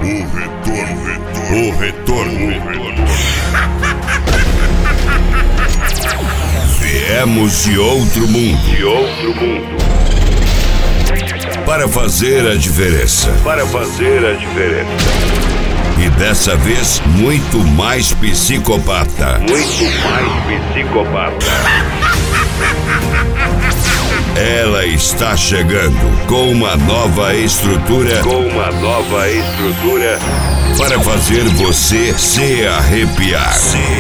O retorno. Viemos de outro mundo. Para fazer a diferença. E dessa vez, muito mais psicopata. Ela está chegando com uma nova estrutura. Para fazer você se arrepiar.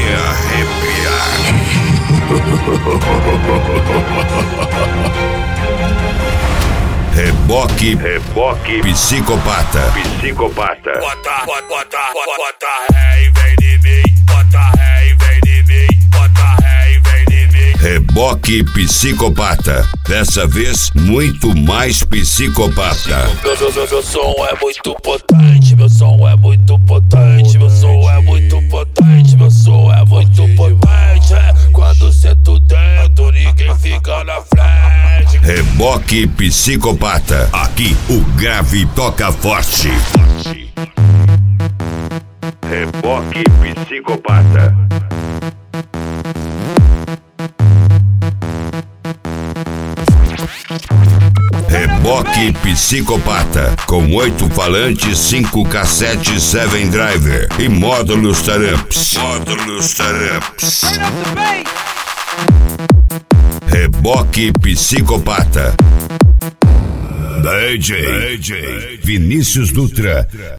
Reboque psicopata. Bota ré e vem de mim. Bota ré e vem de mim. Bota ré e vem de mim. Reboque psicopata. Dessa vez, muito mais psicopata. Meu som é muito potente. Meu som é muito potente. Meu som é muito potente. Meu som é muito potente. Quando sento dentro, ninguém fica na frente. Reboque psicopata. Aqui o grave toca forte. Reboque psicopata. Reboque psicopata. Com 8 falantes, 5 cassetes, 7 driver e módulos taramps. Reboque psicopata. DJ Vinícius Dutra.